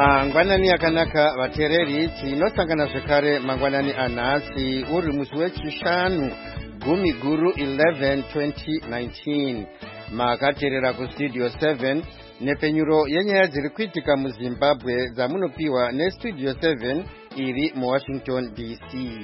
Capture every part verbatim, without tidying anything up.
Mangwanani yakanaka vateereri, tinosangana zvekare mangwanani anhasi uri musi wechishanu gumi guru eleven twenty nineteen. Makateerera kustudio seven nepenyuro yenyaya dziri kuitika muZimbabwe dzamunopiwa nestudio seven iri muWashington D C.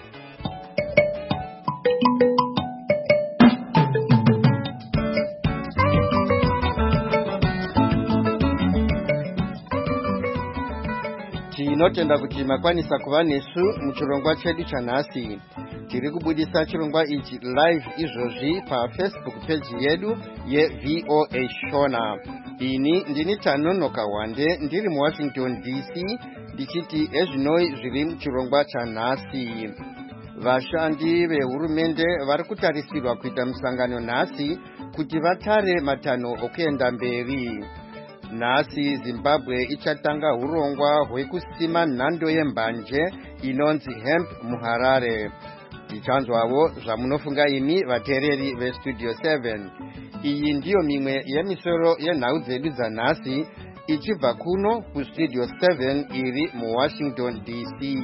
Tinotenda kuti makwanisa kuva nesu muchirongwa chedu chanhasi. Tiri kubudisa chirongwa ichi live izvozvi paFacebook page yedu yeV O A Shona. Ini ndini Tanonoka Wande ndiri muWashington D C ndichiti ezvinoi zviri muchirongwa chanhasi. Vashandi vehurumende vari kutarisirwa kuita musangano nhasi kuti vatare matanho okuenda mberi. Nhasi Zimbabwe ichatanga hurongwa hwekusima nhando yembanje inonzi hemp muHarare. Tichanzwawo zvamunofunga imi vateereri vestudio seven. Iyi ndiyo mimwe yemisoro yenhau dzedu dzanhasi ichibva kuno kustudio seven iri muWashington D C.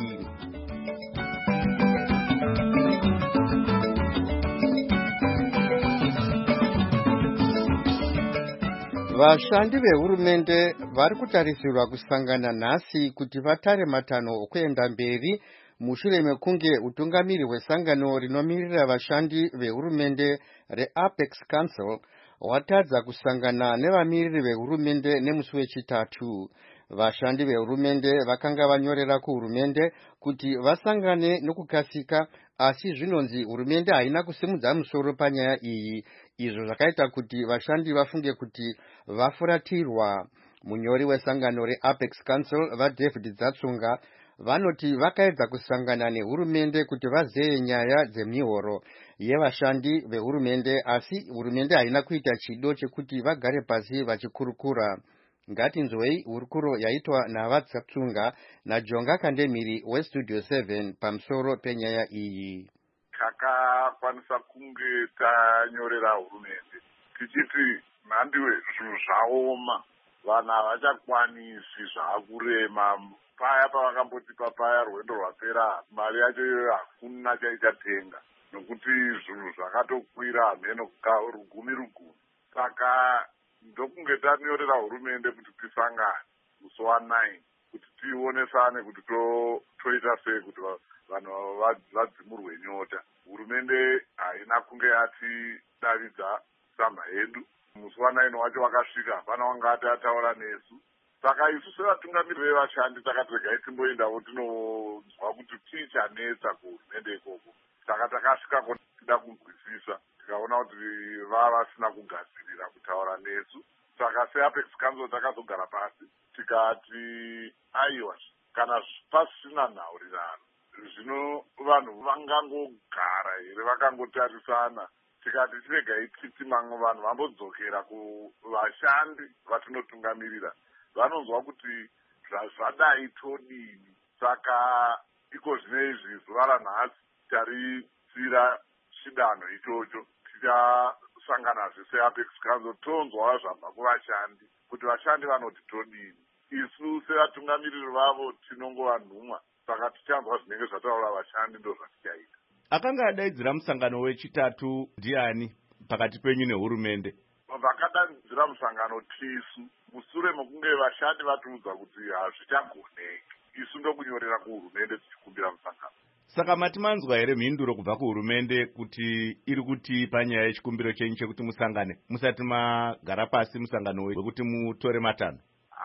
Vashandi vehurumende vari kutarisirwa kusangana nhasi kuti vatare matanho okuenda mberi mushure mekunge utungamiri hwesangano rinomirira vashandi vehurumende reApex Council hwatadza kusangana nevamiriri vehurumende nemusi wechitatu. Vashandi vehurumende vakanga vanyorera kuhurumende kuti vasangane nokukasika, asi zvinonzi hurumende haina kusimudza musoro panyaya iyi, izvo zvakaita kuti vashandi vafunge kuti vafuratirwa. Munyori wesangano reApex Council vaDavid Dzatsunga vanoti vakaedza kusangana nehurumende kuti vazeye nyaya dzemihoro yevashandi vehurumende, asi hurumende haina kuita chido chekuti vagare pasi vachikurukura. Ngatinzwei hurukuro yaitwa navaDzatsunga naJonga Kandemiri westudio seven pamusoro penyaya iyi. Takakwanisa kunge tanyorera hurumende tichiti mhandiwe zvinhu zvaoma, vanhu havachakwanisi zvaakurema. Paya pavakamboti papaya rwendo rwapera mari yacho iyoyo hakuna chaichatenga, nokuti zvinhu zvakatokwira mheno rugumi rugumi. Saka ndokunge tanyorera hurumende kuti tisangane musi wanine kuti tionesane kuti toita sei kuti vanhu vadzimurwe nyota. Hurumende haina kunge yatidavidza tsamba yedu. Musi wanine wacho wakasvika, hapana wanga ati ataura nesu. Saka isu sevatungamiri vevashandi takati regai timboendawo tinonzwa kuti chii chanetsa kuhurumende ikoko. Saka takasvikako tida kunzwisisa, tikaona kuti vava vasina kugadzirira kutaura nesu. Saka seApex Council takazogara pasi tikati aiwa, kana pasina nhaurirano zvino vanhu vangangogara here vakangotarisana. Tikati tiregai titi mamwe vanhu vambodzokera kuvashandi vatinotungamirira, vanonzwa kuti zvadai todini. Saka iko zvino izvi zuva ranhasi taritsira chidanho ichocho, tichasangana seApex Council tonzwa zvabva kuvashandi kuti vashandi vanoti todini. Isu sevatungamiriri vavo tinongova nhumwa, saka tichanzwa zvinenge zvataura vashandi ndo zvatichaita. Akanga adaidzira musangano wechitatu ndiani pakati penyu nehurumende? Vakadaidzira musangano tisu mushure mekunge vashandi vatiudza kuti hazvichagoneki. Isu ndokunyorera kuhurumende tichikumbira musangano. Saka mati manzwa here mhinduro kubva kuhurumende kuti iri kuti panyaya yechikumbiro chenyu chekuti musangane musati magara pasi musangano wekuti mutore matanho?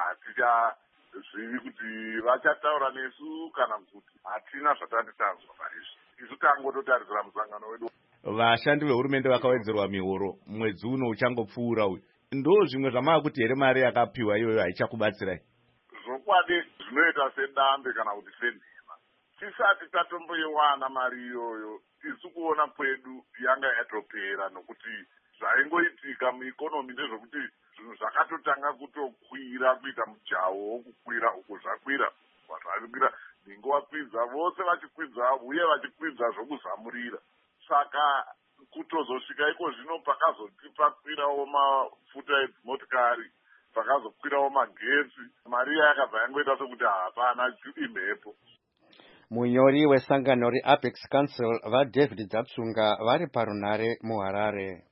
Hatichazvivi kuti vachataura nesu kana kuti hatina zvatati tanzwa paizvi. Isu tangototarisira musangano wedu. Vashandi vehurumende vakawedzerwa mihoro mwedzi uno uchangopfuura uyu. Ndo zvimwe zvamava kuti here mari yakapiwa iyoyo haichakubatsirai? Zvokwadi zvinoita sedambe kana kuti senhema. Tisati tatomboiwana mari iyoyo, isu kuona kwedu yanga yatopera, nokuti zvaingoitika muikonomi ndezvokuti zvinhu zvakatotanga kutokwira, kuita mujaho wokukwira uko zvakwira zvakwira, ningo wakwidza vose vachikwidza uye vachikwidza zvokuzamurira. Saka kutozosvika iko zvino pakazoti pakwirawo mafuta edzimotikari pakazokwirawo magetsi, mari iya yakabva yangoita sokuti hapana imhepo. Munyori wesangano reApex Council vaDavid Dzatsunga vari parunare muHarare.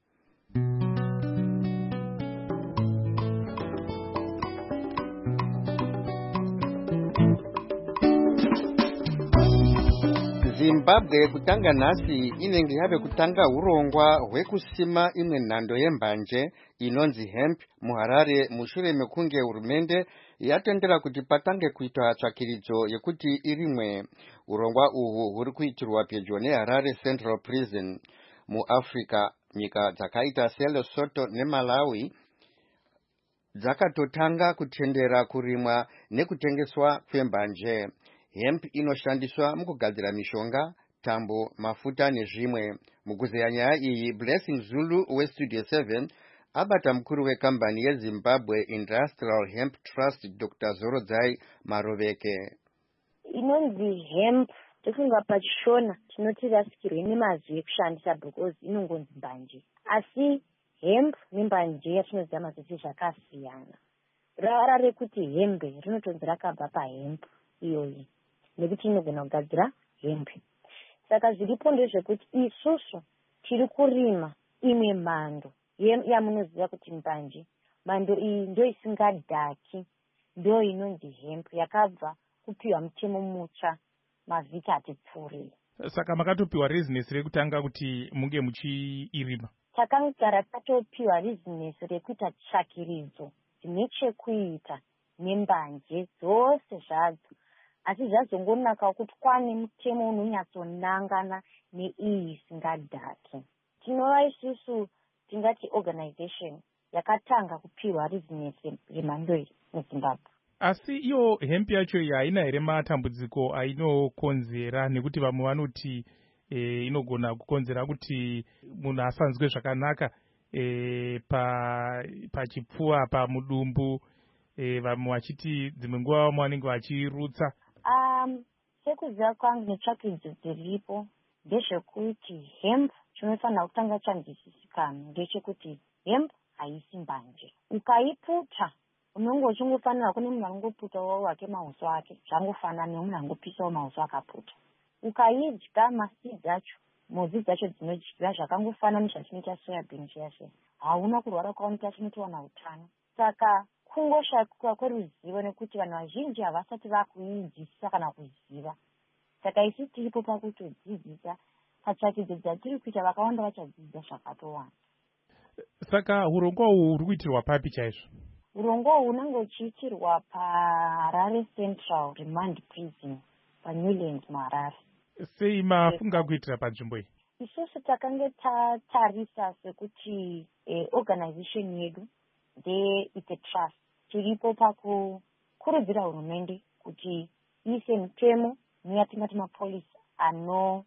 Zimbabwe kutanga nhasi inenge yave kutanga urongwa hwekusima imwe nhando yembanje inonzi hemp muHarare mushure mekunge hurumende yatendera kuti patange kuitwa tsvakiridzo yekuti irimwe. Urongwa uhu huri kuitirwa pedyo neHarare Central Prison. MuAfrica, nyika dzakaita seLesotho neMalawi dzakatotanga kutendera kurimwa nekutengeswa kwembanje. Hemp inoshandiswa mukugadzira mishonga, tambo, mafuta nezvimwe. Mukuzeya nyaya iyi, Blessing Zulu weStudio seven abata mukuru wekambani yeZimbabwe Industrial Hemp Trust Doctor Zorodzai Maroveke. Inonzi hemp tofunga pachishona tinoti rasikirwe nemazwi ekushandisa because inongonzi mbanje. Asi hemp nembanje yatinoziva mazisi zvakasiyana. Rara rekuti hembe rinotonzi rakabva pahemp iyoyi nekuti inogona kugadzira hembe. Saka zviripo ndezvekuti isusu tiri kurima imwe mhando yamunoziva kuti mbanje. Mhando iyi ndo isingadhaki, ndo inonzi hemp yakabva kupiwa mutemo mutsva mavhiki ati pfuuri. Saka makatopiwa rezinesi rekutanga kuti munge muchiirima? Takagara tatopiwa rezinesi rekuita tsvakiridzo dzine chekuita nembanje dzose zvadzo. Asi zvazongonaka kuti kwane mutemo unonyatsonangana neiyi isingadhaki. Tinova isusu tingati organization yakatanga kupiwa rezinesi remhando iyi muZimbabwe. Asi iyo hemp yacho iyi haina here matambudziko ainokonzera, nekuti vamwe vanoti e, inogona kukonzera kuti munhu asanzwe zvakanaka e, pa pachipfuva pamudumbu, e, vamwe vachiti dzimwe nguva vamwe vanenge vachirutsa. Um, sekuziva kwangu netsvakidzo dziripo ndezvekuti hemp chinofanira kutanga chanzwisisika ndechekuti hemp haisi mbanje. Ukaiputa unonge uchingofanira kune munhu angoputawo wake mahuso ake zvangofanana nemunhu angopisawo mahuso akaputa. Ukaidya masidzi acho, mhodzi dzacho dzinodyiwa zvakangofanana nezvatinoita soyabhini chiyashe, hauna kurwara kwaunoita chinotowana utano. Saka kungoshakwa kweruzivo nekuti vanhu vazhinji havasati vakuidzidzisa kana kuziva. Saka isi tiripo pakutodzidzisa. Patsvakidzo dzatiri kuita vakawanda vachadzidzisa zvakatowanda. Saka urongwa uhu huri kuitirwa papi chaizvo? Urongwa uhu unenge uchiitirwa paHarare Central Remand Prison paNewlands muHarare. Sei mafunga kuitira panzvimbo iyi? Isusu takange tatarisa sekuti eh, organization yedu ndeite trust. Tiripo pakukurudzira hurumende kuti iise mitemo neyatingati mapolisi ano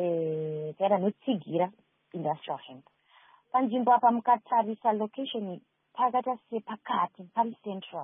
eh, kana anotsigira industrial hemp. Panzvimbo apa mukatarisa location pakata sepakati pari central.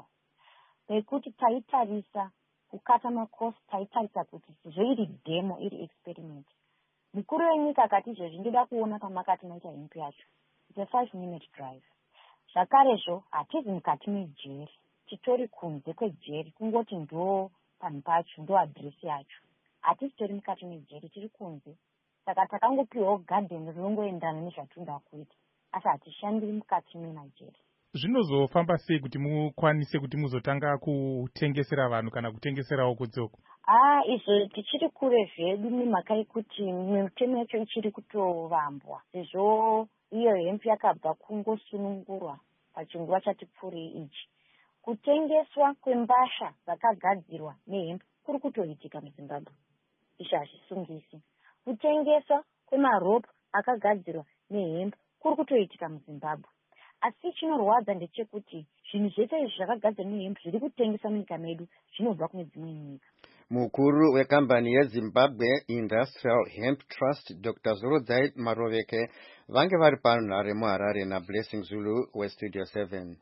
Pekuti taitarisa kukata makosi, taitarisa kuti zvoiri demo iri experiment. Mukuru wenyika akati izvozvi ndida kuona pamakati maita hemp yacho. It's a five minute drive. Zvakarezvo hatizi mukati mejeri, titori kunze kwejeri, kungoti ndo panhu pacho, ndo adresi yacho. Hatisi tori mukati mejeri, tiri kunze. Saka takangopiwawo garden rinongoendana nezvatinoda kuita, asi hatishandiri mukati memajeri. Zvinozofamba sei kuti mukwanise kuti muzotanga kutengesera vanhu kana kutengeserawo kudzoko? Ah, izvo tichiri kure zvedu nemhaka yekuti mitemo yacho ichiri kutovambwa. Sezvo iyo hemp yakabva kungosunungurwa pachinguva chati pfuuri ichi. Kutengeswa kwembasha dzakagadzirwa nehemp kuri kutoitika muZimbabwe. Izvo hazvisungisi. Kutengeswa kwemaropu akagadzirwa nehemp kuri kutoitika muZimbabwe. Asi chinorwadza ndechekuti zvinhu zvese izvi zvakagadzirwa nehemp zviri kutengeswa munyika medu zvinobva kune dzimwe nyika. Mukuru wekambani yeZimbabwe Industrial Hemp Trust Doctor Zorodzai Maroveke vange vari panhare muHarare naBlessing Zulu weStudio seven.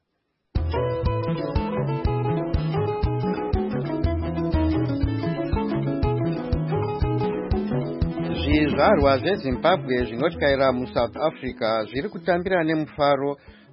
Zvizvarwa zveZimbabwe zvinotyaira muSouth Africa zviri kutambira nemufaro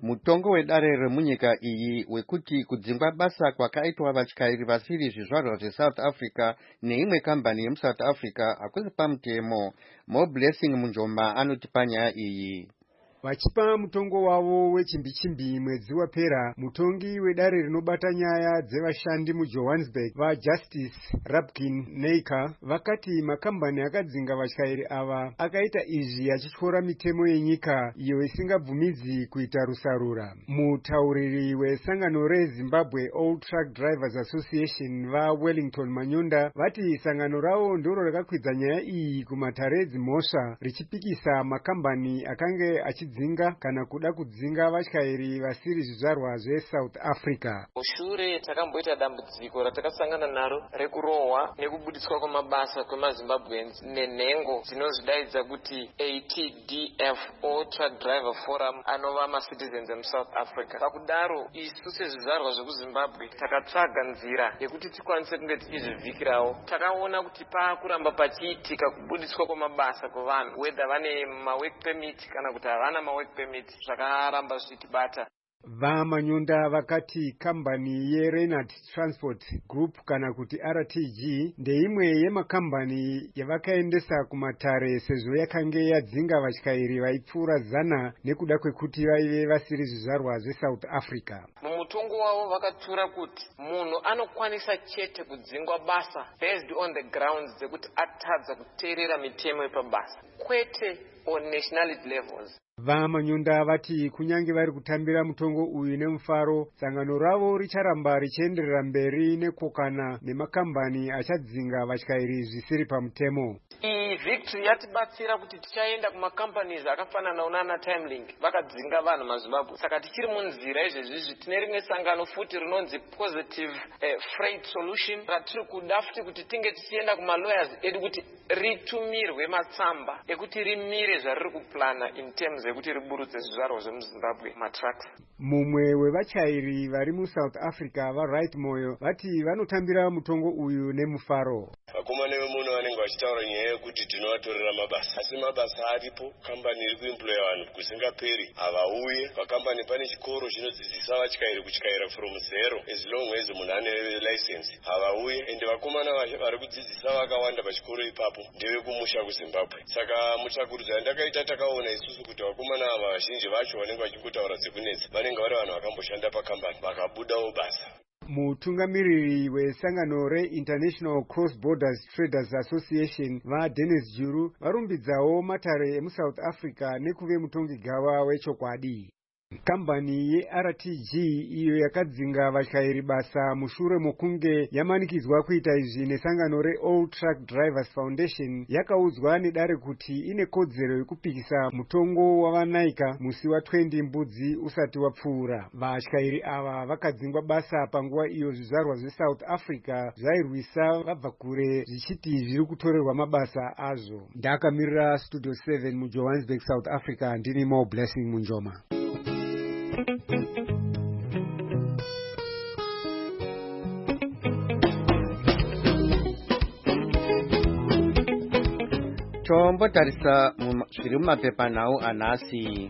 mutongo wedare remunyika iyi wekuti kudzingwa basa kwakaitwa vatyairi vasiri zvizvarwa zveSouth Africa neimwe kambani yemuSouth Africa hakusi pamutemo. Mo Blessing Munjoma anoti panyaya iyi. Vachipa mutongo wavo wechimbi-chimbi mwedzi wapera, mutongi wedare rinobata nyaya dzevashandi muJohannesburg vaJustice Rabkin Neika vakati makambani akadzinga vatyairi ava akaita izvi achityora mitemo yenyika iyo isingabvumidzi kuita rusarura. Mutauriri wesangano reZimbabwe Old Truck Drivers Association vaWellington Manyonda vati sangano ravo ndiro rakakwidza nyaya iyi kumatare dzimhosva richipikisa makambani akange achi dzinga kana kuda kudzinga vatyairi vasiri zvizvarwa zveSouth Africa. Mushure takamboita dambudziko ratakasangana naro rekurohwa nekubudiswa kwamabasa kwemaZimbabweans nenhengo dzinozvidaidza kuti A T D F All Truck Driver Forum anova macitizens emuSouth Africa. Pakudaro isu sezvizvarwa zvekuZimbabwe takatsvaga nzira yekuti tikwanise kunge tichizvivhikirawo. Takaona kuti paakuramba pachiitika kubudiswa kwamabasa kuvanhu, whether vane mawork permit kana kuti havana mawork permit, zvakaramba zvichitibata. VaManyonda vakati kambani yeReinhardt Transport Group kana kuti R T G ndeimwe yemakambani yavakaendesa kumatare sezvo yakange yadzinga vatyairi vaipfuura zana nekuda kwekuti vaive vasiri zvizvarwa zveSouth Africa. Mumutongo wavo vakatura kuti munhu anokwanisa chete kudzingwa basa based on the grounds dzekuti atadza kuteerera mitemo yepabasa, kwete on nationality levels. VaManyonda vati kunyange vari kutambira mutongo uyu nemufaro, sangano ravo richaramba richienderera mberi nekokana nemakambani achadzinga vatyairi zvisiri pamutemo. Iyi victory yatibatsira kuti tichaenda kumacompanies akafanana unana Timelink vakadzinga vanhu maZimbabwe. Saka tichiri munzira izvezvizvi tine rimwe sangano futi rinonzi Positive eh, Freight Solution ratiri kuda futi kuti tinge tichienda kumalawyers edu kuti ritumirwe matsamba ekuti rimire zvariri kuplana in terms yekuti riburutse zvizvarwa zvemuZimbabwe matrucks. Mumwe wevatyairi vari muSouth Africa vaRight Moyo vati vanotambira mutongo uyu nemufaro. Vakomana vemuno vanenge vachitaura nyaya yekuti tinovatorera mabasa, asi mabasa aripo. Kambani iri kuemploya vanhu kusingaperi havauye. Pakambani pane chikoro chinodzidzisa vatyairi kutyaira from zero as long as munhu ane license, havauye. Ende vakomana vari kudzidzisa vakawanda pachikoro ipapo ndevekumusha kuZimbabwe. Saka mutsvakurudzo yandakaita takaona isusu kuti vakomana ava vazhinji vacho vanenge vachingutaura dzekunetsa vanenge vari vanhu vakamboshanda pakambani vakabudawo basa. Mutungamiriri wesangano reInternational Cross Borders Traders Association vaDennis Juru varumbidzawo matare emuSouth Africa nekuve mutongi gava wechokwadi. Kambani yeR T G iyo yakadzinga vatyairi basa mushure mokunge yamanikidzwa kuita izvi nesangano reAll Truck Drivers Foundation yakaudzwa nedare kuti ine kodzero yekupikisa mutongo wavanaika musi wa20 mbudzi usati wapfuura. Vatyairi ava vakadzingwa basa panguva iyo zvizvarwa zveSouth Africa zvairwisa vabva kure zvichiti zviri kutorerwa mabasa azvo. Ndakamirira Studio seven muJohannesburg, South Africa, ndini Mo Blessing Munjoma. Chombo tarisa zviri mumapepa nhau anhasi.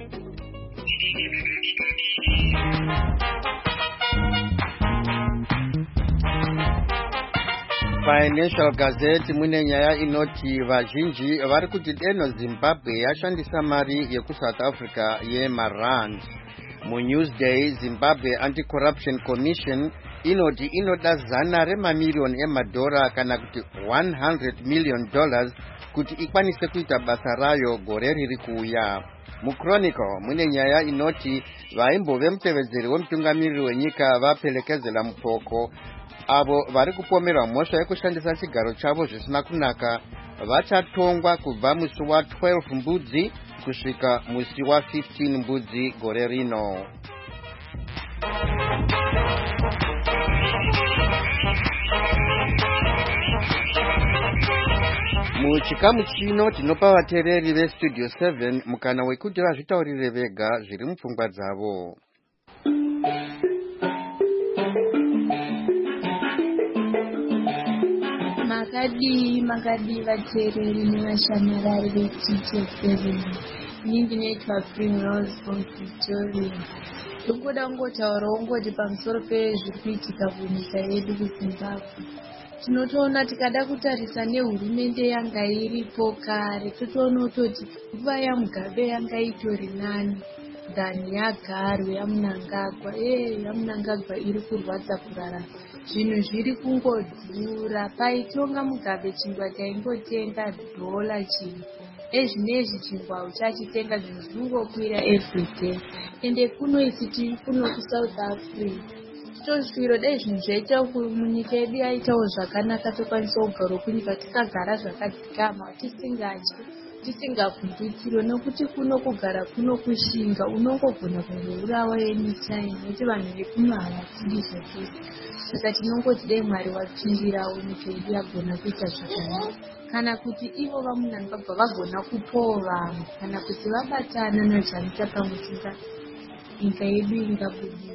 Financial Gazette mune nyaya inoti vazhinji vari kuti deno Zimbabwe yashandisa mari yekuSouth Africa yemarand. MuNewsday, Zimbabwe Anti-Corruption Commission inoti inoda zana remamirioni emadhora kana kuti one hundred million dollars kuti ikwanise kuita basa rayo gore riri kuuya. MuChronicle mune nyaya inoti vaimbove mutevedzeri wemutungamiriri wenyika vapelekezela mupoko avo vari kupomerwa mhosva yekushandisa chigaro chavo zvisina kunaka vachatongwa kubva musi wa12 mbudzi kusvika musi wa15 mbudzi gore rino. Muchikamu chino tinopa vateereri veStudio seven mukana wekuti vazvitaurire vega zviri mupfungwa dzavo. Makadi makadi vateereri nevashamarari veStudio seven. inini ndinoitwa Primrose from Victoria. Tokuda kungotaurawo ngoti pamusoro pezviri kuitika kunyika yedu kuZimbabwe. Tinotoona tikada kutarisa nehurumende yanga iripo kare, totoona kutoti nguva yaMugabe yanga itori nani than yaGaru yaMnangagwa. Eh, yaMnangagwa iri kurwadza kurarama. Zvinhu zviri kungodhura. Paitonga Mugabe chingwa taingotenga dhola chimwe. Ezvinezvi chingwa uchachitenga zvinhu zvinongokwira everyday. Ende kuno isi tiri kuno kuSouth Africa. Tozviro dai zvinhu zvaita munyika yedu yaitawo zvakanaka, tokwanisa kugara kunyika tisagara zvakadzikama, tisingatyi, tisingavhundutsiro, nokuti kuno kugara kuno kushinga, unongogona kungourawa anytime, nekuti vanhu vekuno havafudi zvekuti. Saka tinongoti dai Mwari wapindirawo nyika yedu yagona kuita zvakanaka, kana kuti ivo vaMnangagwa vagona kupawo vamwe, kana kuti vabatana noJamisa pamuchinga, nyika yedu ingabudirira.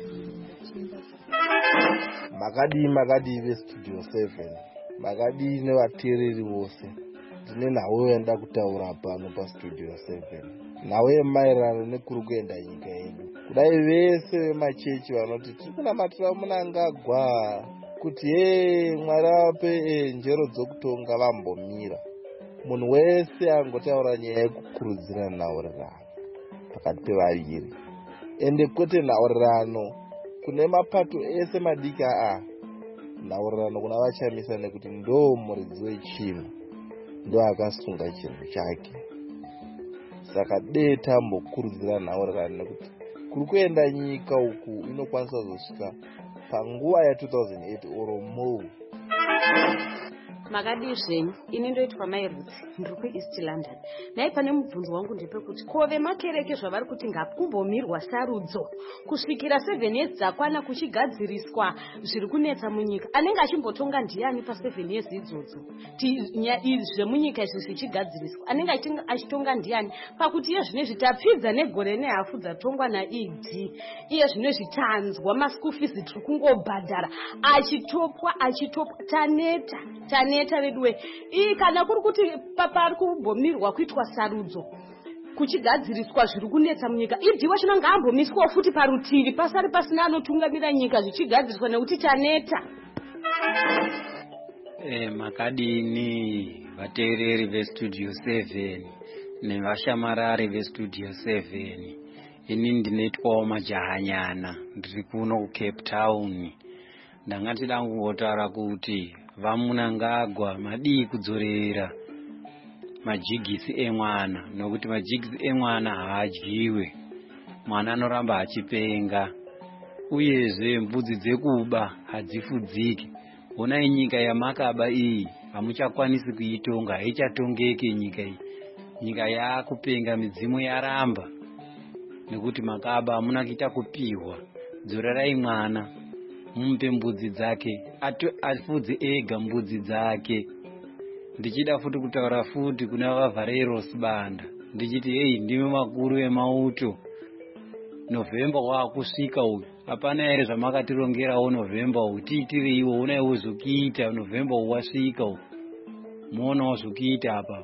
Makadi makadi veStudio seven, makadi nevateereri vose. Ndine nhau yanda kutaura pano paStudio seven. Nhau yemaererano nekuri kuenda nyika yedu. Kudai vese vemachechi vanoti tiri kunamatira Mnangagwa kuti he Mwari ape njero dzokutonga vambomira. Munhu wese angotaura nyaya yekukurudzira nhaurirano pakati pevaviri. Ende kwete nhaurirano kune mapato ese madiki aa, nhaurirano kuna vaChamisa nekuti ndo muridzi wechinhu, ndo akasunga chinhu chake. Saka dei tambokurudzira nhaurirano nekuti kuri kuenda nyika uku inokwanisa kuzosvika panguva ya two thousand eight or more. Makadi zvenyu ini ndoitwa Mairutsi ndiri kuEast London. Nai pane mubvunzo wangu ndepekuti kove makereke zvavari kuti ngakumbomirwa sarudzo kusvikira seven years dzakwana kuchigadziriswa zviri kunetsa munyika. Anenge achimbotonga ndiani pa seven years idzodzo? Zvemunyika izvi zvichigadziriswa anenge achitonga ndiani? Pakuti iye zvinezvi tapfidza negore nehafu dzatongwa naED, iye zvinezvi tanzwa maschool fees tiri kungobhadhara achitopwa achitopwa taneta taneta veduwe. Ii kana kuri kuti pari kumbomirwa kuitwa sarudzo kuchigadziriswa zviri kunetsa munyika, idiwe chino ngaambomiswawo futi parutivi pasari pasina anotungamira nyika zvichigadziriswa nekuti chaneta. Eh, makadini vateereri veStudio seven nevashamarari veStudio seven. Ini ndinoitwawo majahanyana ndiri kuno kuCape Town. Ndangati dangungotaura kuti vaMnangagwa madii kudzorera majigisi emwana, nokuti majigisi emwana haadyiwe, mwana anoramba achipenga, uyezve mbudzi dzekuba hadzifudziki. Honai nyika yamakaba iyi hamuchakwanisi kuitonga, haichatongeke nyika iyi. Nyika yakupenga, midzimu yaramba, nekuti makaba hamuna kuita kupihwa. Dzorerai mwana, mumpe mbudzi dzake, afudze ega mbudzi dzake. Ndichida futi kutaura futi kuna vaVareros banda ndichiti hei, ndimi makuru emauto. November waakusvika uyu, hapana here zvamakatirongerawo November uyu, tiitireiwo unaiwo zvokuita. November uyu wasvika uyu, muonawo zvokuita apa.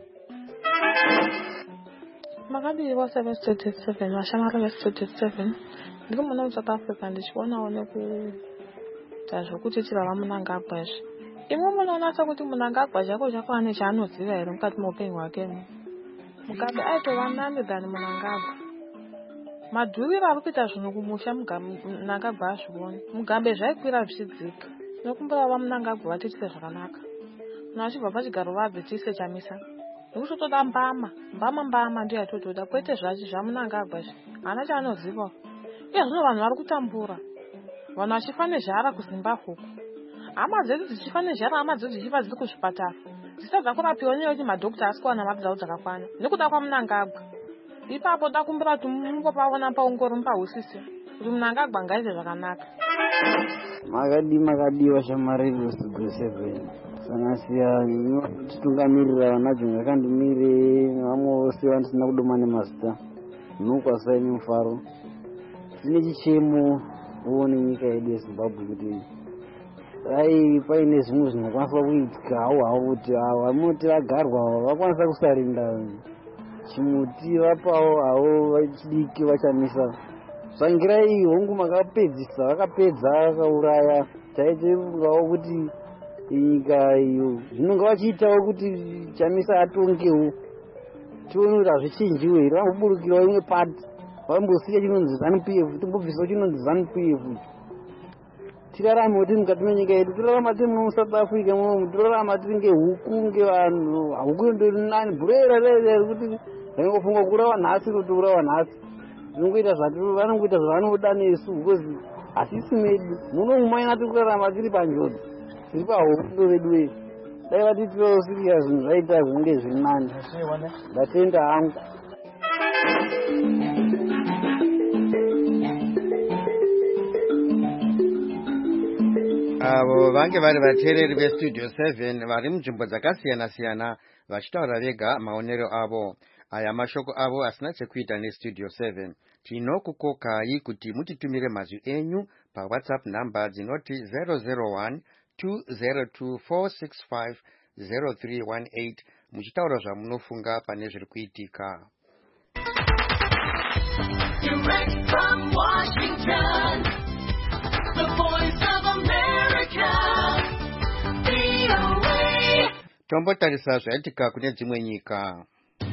Makadi wa seven Studio seven, vashamari veStudio seven, ndiri muno muSouth Africa ndichionawo nekuita zvokuchiitira vaMnangagwa izvi. Imwe munoonasa kuti Mnangagwa chako chako ane chaanoziva here mukati muupenyu hwake. Mugabe aitova nani than Mnangagwa. Madhuriro ari kuita zvinhu kumusha Mnangagwa azvioni. Mugabe zvaikwira zvichidzika. Tinokumbira vaMnangagwa vatiitise zvakanaka. Kana vachibva pachigaro vabve tiise Chamisa. Nekuti toda mbama, mbama mbama ndiyo yatotoda, kwete zvachi zvaMnangagwa izvi. Haana chaanoziva. Iye zvino vanhu vari kutambura. Vanhu vachifa nezhara kuZimbabwe uku. Hama dzedu dzichifa nezhara, hama dzedu dzichifa dziri kuzvipatara. Dzisadza kurapiwa nekuti madhokita asi kuwana mari dzavo dzakakwana. Nekuda kwaMnangagwa. Ipapo takumbira kuti mungopavona paungoro mupahusise kuti Mnangagwa ngaiite zvakanaka. Makadi makadi vashamari veStudio seven. Sanasiya titungamirira vanadzo ngakandimire vamwe vose vandisina kudoma nemazita. Nokwa ine mufaro. Tine chichemo uone nyika yedu yeZimbabwe kuti ai paine zvimwe zvinokwanisa kuitika hawo hawo kuti avo vanoti vagarwa vakwanisa kusarinda chimuti vapawo havo vachidiki vachamisa zvangira iyi hongu makapedzisa vakapedza vakauraya taitirungawo kuti nyika iyo zvinonga vachiitawo kuti chamisa atongewo tione kuti hazvichinjiwe here vangoburukirawo imwe pati vambosiya chinonzi ZANU-P F tombobvisawo chinonzi ZANU-P F tirarame kuti mukati menyika yedu tirarama tiri muno muSouth Africa munomu tirarama tiri ngehuku ngevanhu huku ndonani bhurera rere kuti vaingofunga kurawa nhasi kuti urawa nhasi zvinongoita zvati vanongoita zvavanoda nesu because hasisi medu munomu maina tiri kurarama tiri panjodzi tiri pahondo vedu vedu dai vatitirawo siriya zvinhu zvaita zvinenge zviri nani ndatenda hangu. avo vange vari vateereri vestudio seven vari munzvimbo dzakasiyana-siyana vachitaura vega maonero avo. Aya mashoko avo asina chekuita nestudio seven. Tinokukokai kuti mutitumire mazwi enyu pawhatsapp namba dzinoti zero zero one two zero two four six five zero three one eight muchitaura zvamunofunga pane zviri kuitika. Direct from Washington, the voice of America, V O A. Tombotarisa zvaitika kune dzimwe nyika.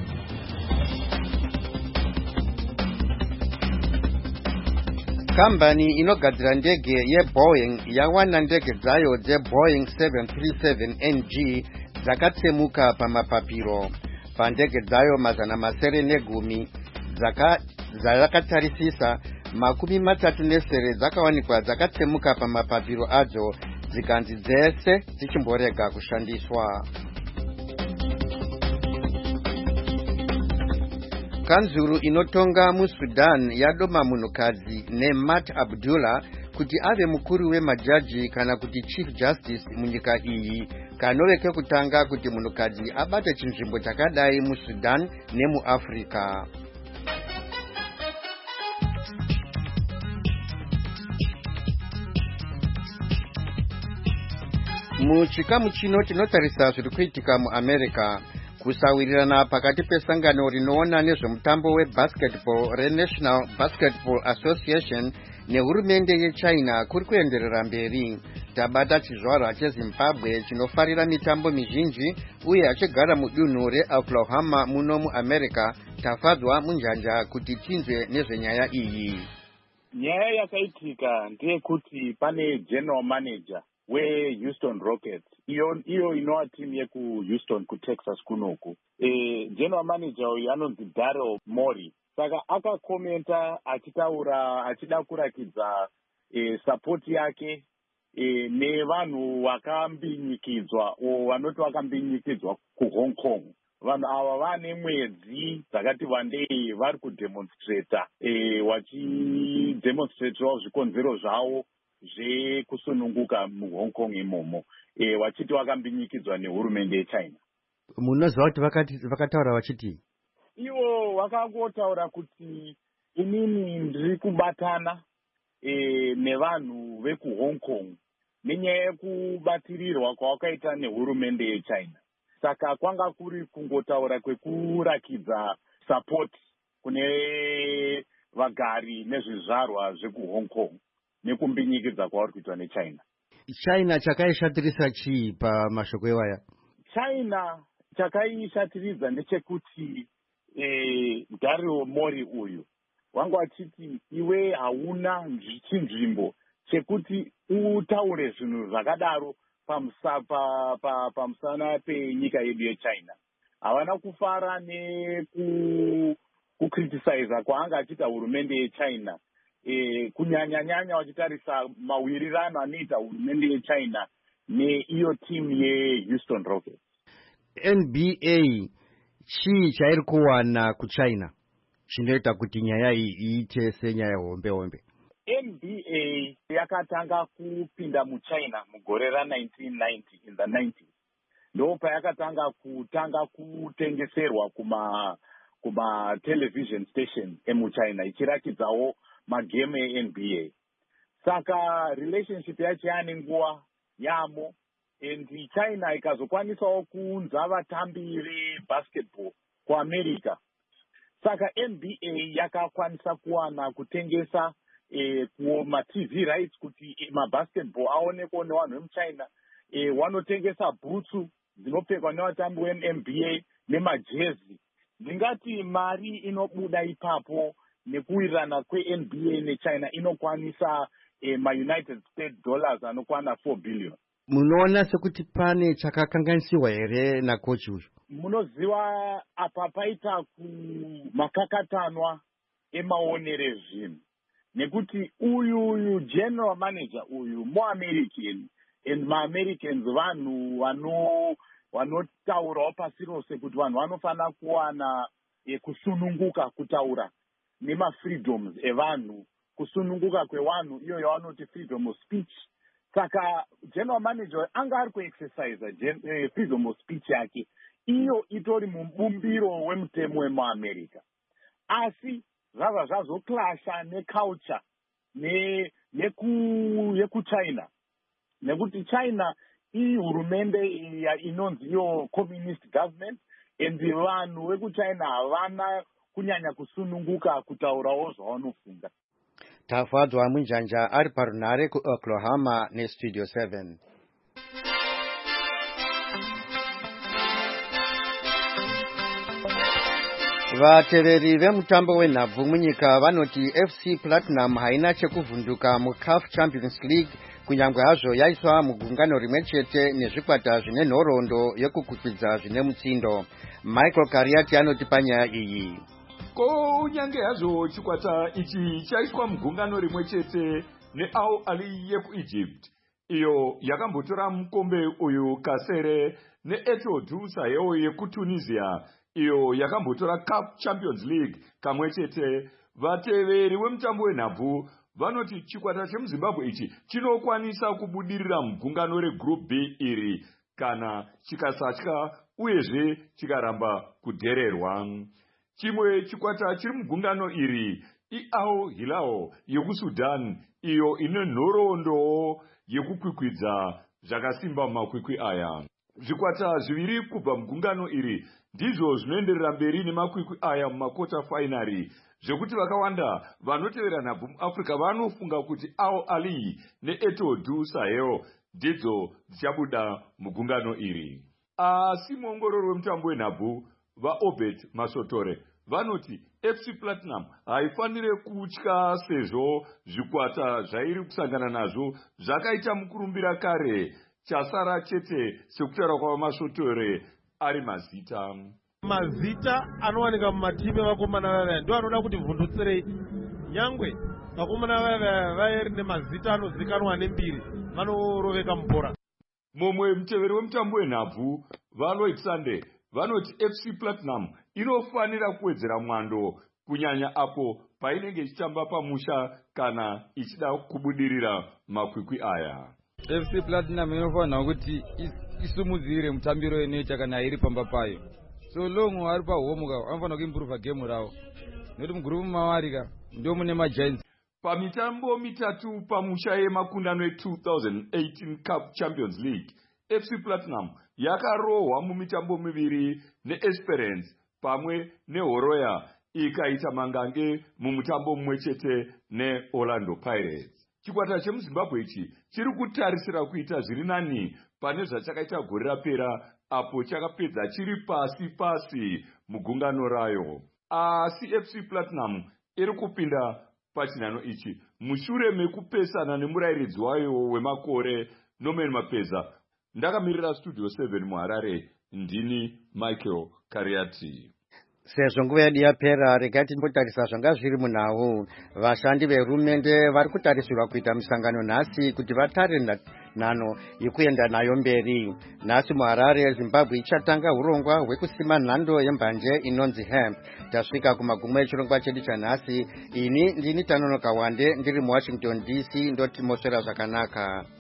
Kambani inogadzira ndege yeBoeing yawana ndege dzayo dzeBoeing seven thirty-seven N G dzakatsemuka pamapapiro. Pandege dzayo mazana masere negumi dzakatarisisa makumi matatu nesere dzakawanikwa dzakatsemuka pamapapiro adzo dzikanzi dzese dzichimborega kushandiswa. Kanzuru inotonga muSudan yadoma munhukadzi Nemat Abdullah kuti ave mukuru wemajaji kana kuti chief justice munyika iyi, kanove kekutanga kuti munhukadzi abate chinzvimbo chakadai muSudan nemuAfrica. Muchikamu chino tinotarisa zviri kuitika muAmerica. Kusawirirana pakati pesangano rinoona nezvemutambo webasketball reNational Basketball Association nehurumende yeChina kuri kuenderera mberi. Tabata chizvarwa cheZimbabwe chinofarira mitambo mizhinji uye achigara mudunhu reOklahoma muno muAmerica tafadzwa munjanja kuti tinzwe nezvenyaya iyi. Nyaya yakaitika ndeyekuti pane general manager weHouston Rockets, iyo iyo inova team yekuHouston kuTexas kunoku. E, general manager uyu anonzi Daryl Morey. Saka akakomenta achitaura achida kurakidza e, support yake e, nevanhu vakambinyikidzwa o vanoti vakambinyikidzwa kuHong Kong. Vanhu ava vane mwedzi dzakati wandei vari kudemonstrata e, vachidemonstratirawo zvikonzero zvavo zvekusununguka muHong Kong imomo e, vachiti vakambinyikidzwa nehurumende yeChina. Munoziva kuti vakati vakataura vachiti ivo vakangotaura kuti inini ndiri kubatana e, nevanhu vekuHong Kong nenyaya yekubatirirwa kwavakaita nehurumende yeChina. Saka kwanga kuri kungotaura kwekurakidza support kune vagari nezvizvarwa zvekuHong Kong nekumbinyikidza kwavari kuitwa neChina. China chakaishatirisa chii pamashoko iwaya? China chakaishatiridza ndechekuti eh, Daryl Morey uyu wanga wachiti iwe hauna chinzvimbo chekuti utaure zvinhu zvakadaro pamusana pa, pa, pa penyika yedu yeChina. Havana kufara nekukriticiza kwaanga achiita hurumende yeChina. E, kunyanya-nyanya wachitarisa mawirirano anoita hurumende yeChina neiyo team yeHouston Rockets. N B A chii chairi kuwana kuChina chinoita kuti nyaya iyi iite senyaya hombe-hombe? N B A yakatanga kupinda muChina mugore ra-nineteen ninety, in the nineties. Ndo payakatanga kutanga kutengeserwa kuma kuma television station emuChina ichirakidzawo magame eN B A. Saka relationship yacho yaane nguva yamo, and China ikazokwanisawo kuunza vatambi vebasketball kuAmerica saka N B A yakakwanisa kuwana kutengesa eh, kuma T V rights kuti eh, mabasketball aonekwa nevanhu vemuchina. Eh, vanotengesa bhutsu dzinopfekwa nevatambi ve-N B A nemajezi. Ndingati mari inobuda ipapo nekuwirirana kwe-N B A nechina inokwanisa eh, ma-United States dollars anokwana four billion. Munoona sekuti pane chakakanganisiwa here nakochi uyu? Munoziva apa paita makakatanwa emaonere zvinhu nekuti uyu uyu general manager uyu mu-American, and ma-Americans vanhu vano vanotaurawo pasi rose kuti vanhu vanofanira kuwana eh, kusununguka kutaura nema-freedoms evanhu, kusununguka kwevanhu iyo yavanoti freedom of speech. Saka general manager anga ari kuexercise eh, freedom of speech yake iyo itori mubumbiro wemutemo wemuamerica, asi zvabva zvazoklasha neculture ne yekuchina, nekuti China ihurumende inonzi iyo communist government, and vanhu vekuchina havana kunyanya kusununguka kutaurawo zvavanofunga. Tafadzwa Munjanja ari parunare kuOklahoma neStudio seven. Vateveri vemutambo wenhabvu munyika vanoti F C Platinum haina chekuvhunduka muCAF Champions League kunyange hazvo yaiswa mugungano rimwe chete nezvikwata zvine nhoroondo yekukwikwidzwa zvine mutsindo. Michael Kariati anoti panyaya iyi. Ko unyange hazvo chikwata ichi chaiswa mugungano rimwe chete neAl Ahly yekuEgypt, iyo yakambotora mukombe uyu kasere, neEtoile Sahel yekuTunisia, iyo yakambotora CAF Champions League kamwe chete. Vateveri wemutambo wenhabvu vanoti chikwata chemuZimbabwe ichi chinokwanisa kubudirira mugungano reGroup B iri kana chikasatya uyezve chikaramba kudhererwa. Chimwe chikwata chiri mugungano iri iAl Hilal yekuSudan, iyo ine nhoroondo yekukwikwidza zvakasimba mumakwikwi aya. Zvikwata zviviri kubva mugungano iri ndizvo zvinoenderera mberi nemakwikwi aya mumakota finary, zvekuti vakawanda vanotevera nhabvu muAfrica vanofunga kuti Al Ahly neEtoile Sahel ndidzo dzichabuda mugungano iri. Asi muongorori wemutambo wenhabvu vaObet Masotore vanoti F C Platinum haifanire kutya sezvo zvikwata zvairi kusangana nazvo zvakaita mukurumbira kare, chasara chete sekutaura kwavaMasotore ari mazita. Mazita anowanika mumatimu evakomana vavaya ndo anoda kuti mvundutserei. Nyangwe vakomana vavaya vairi nemazita anozikanwa nembiri vanoroveka mubhora. Mumwe muteveri wemutambo wenhabvu vaLloyd Sunday vanoti F C Platinum inofanira kuwedzera mwando kunyanya apo painenge ichitamba pamusha kana ichida kubudirira makwikwi aya. F C Platinum inofanira kuti isumudzire mutambiro inoita kana iri pamba payo. So long ari pahomuka anofanira kuimprove game ravo, nekuti mugurupu mawarika ndio mune maGiants. Pamitambo mitatu pamusha yemakundano e-two thousand eighteen CAF Champions League, F C Platinum yakarohwa mumitambo miviri neEsperance pamwe neHoroya, ikaita mangange mumutambo mumwe chete neOrlando Pirates. Chikwata chemuZimbabwe ichi chiri kutarisira kuita zviri nani pane zvachakaita gore rapera apo chakapedza chiri pasi pasi mugungano rayo. Asi F C Platinum iri kupinda pachinhano ichi mushure mekupesana nemurayiridzi wayo wemakore Norman Mapeza. Ndakamirira Studio seven muHarare, ndini Michael Kariati. Sezvo nguva yedu yapera, regai timbotarisa zvanga zviri munhau. Vashandi vehurumende vari kutarisirwa kuita misangano nhasi kuti vatare nhano yekuenda nayo mberi. Nhasi muHarare, Zimbabwe ichatanga urongwa hwekusima nhando yembanje inonzi hemp. Tasvika kumagumo echirongwa chedu chanhasi. Ini ndini Tanonoka Wande ndiri muWashington D C, ndoti moswera zvakanaka.